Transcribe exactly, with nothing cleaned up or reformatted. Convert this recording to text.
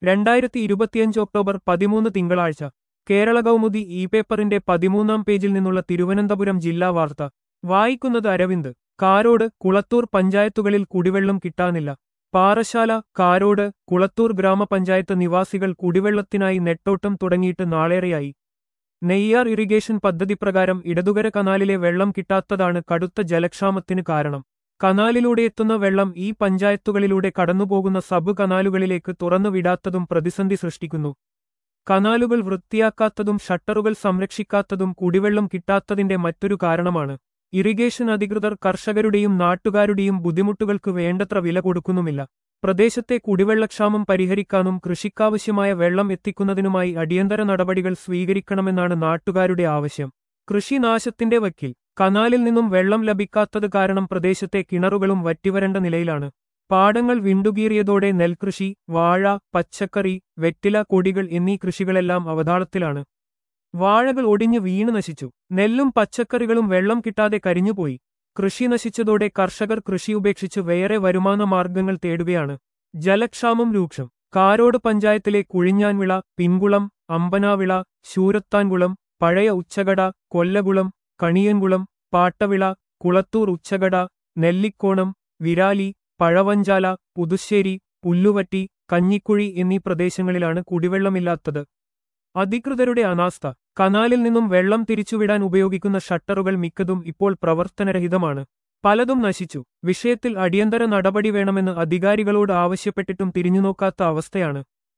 രണ്ടായിരത്തി ഇരുപത്തിയഞ്ച് ഒക്ടോബർ പതിമൂന്ന് തിങ്കളാഴ്ച കേരള കൗമുദി ഇ പേപ്പറിന്റെ പതിമൂന്നാം പേജിൽ നിന്നുള്ള തിരുവനന്തപുരം ജില്ലാ വാർത്ത വായിക്കുന്നത് അരവിന്ദ്. കാരോട് കുളത്തൂർ പഞ്ചായത്തുകളിൽ കുടിവെള്ളം കിട്ടാനില്ല. പാറശാല, കാരോട്, കുളത്തൂർ ഗ്രാമപഞ്ചായത്ത് നിവാസികൾ കുടിവെള്ളത്തിനായി നെട്ടോട്ടം തുടങ്ങിയിട്ട് നാളേറെയായി. നെയ്യാർ ഇറിഗേഷൻ പദ്ധതി പ്രകാരം ഇടതുകര കനാലിലെ വെള്ളം കിട്ടാത്തതാണ് കടുത്ത ജലക്ഷാമത്തിന് കാരണം. കനാലിലൂടെ എത്തുന്ന വെള്ളം ഈ പഞ്ചായത്തുകളിലൂടെ കടന്നുപോകുന്ന സബ് കനാലുകളിലേക്ക് തുറന്നു വിടാത്തതും പ്രതിസന്ധി സൃഷ്ടിക്കുന്നു. കനാലുകൾ വൃത്തിയാക്കാത്തതും ഷട്ടറുകൾ സംരക്ഷിക്കാത്തതും കുടിവെള്ളം കിട്ടാത്തതിന്റെ മറ്റൊരു കാരണമാണ്. ഇറിഗേഷൻ അധികൃതർ കർഷകരുടെയും നാട്ടുകാരുടെയും ബുദ്ധിമുട്ടുകൾക്ക് വേണ്ടത്ര വില കൊടുക്കുന്നുമില്ല. പ്രദേശത്തെ കുടിവെള്ളക്ഷാമം പരിഹരിക്കാനും കൃഷിക്കാവശ്യമായ വെള്ളം എത്തിക്കുന്നതിനുമായി അടിയന്തര നടപടികൾ സ്വീകരിക്കണമെന്നാണ് നാട്ടുകാരുടെ ആവശ്യം. കൃഷിനാശത്തിന്റെ വക്കിൽ. കനാലിൽ നിന്നും വെള്ളം ലഭിക്കാത്തത് കാരണം പ്രദേശത്തെ കിണറുകളും വറ്റിവരണ്ട നിലയിലാണ്. പാടങ്ങൾ വിണ്ടുകീറിയതോടെ നെൽകൃഷി, വാഴ, പച്ചക്കറി, വെറ്റില, കൊടികൾ എന്നീ കൃഷികളെല്ലാം അവതാളത്തിലാണ്. വാഴകൾ ഒടിഞ്ഞു വീണ് നശിച്ചു. നെല്ലും പച്ചക്കറികളും വെള്ളം കിട്ടാതെ കരിഞ്ഞുപോയി. കൃഷി നശിച്ചതോടെ കർഷകർ കൃഷി ഉപേക്ഷിച്ച് വേറെ വരുമാന മാർഗങ്ങൾ തേടുകയാണ്. ജലക്ഷാമം രൂക്ഷം. കാരോട് പഞ്ചായത്തിലെ കുഴിഞ്ഞാൻവിള, പിൻകുളം, അമ്പനാവിള, ശൂരത്താൻകുളം, പഴയ ഉച്ചകട, കൊല്ലകുളം, കണിയൻകുളം, പാട്ടവിള, കുളത്തൂർ ഉച്ചകട, നെല്ലിക്കോണം, വിരാലി, പഴവഞ്ചാല, പുതുശ്ശേരി, പുല്ലുവറ്റി, കഞ്ഞിക്കുഴി എന്നീ പ്രദേശങ്ങളിലാണ് കുടിവെള്ളമില്ലാത്തത്. അധികൃതരുടെ അനാസ്ഥ. കനാലിൽ നിന്നും വെള്ളം തിരിച്ചുവിടാൻ ഉപയോഗിക്കുന്ന ഷട്ടറുകൾ മിക്കതും ഇപ്പോൾ പ്രവർത്തനരഹിതമാണ്. പലതും നശിച്ചു. വിഷയത്തിൽ അടിയന്തര നടപടി വേണമെന്ന് അധികാരികളോട് ആവശ്യപ്പെട്ടിട്ടും തിരിഞ്ഞുനോക്കാത്ത അവസ്ഥയാണ്.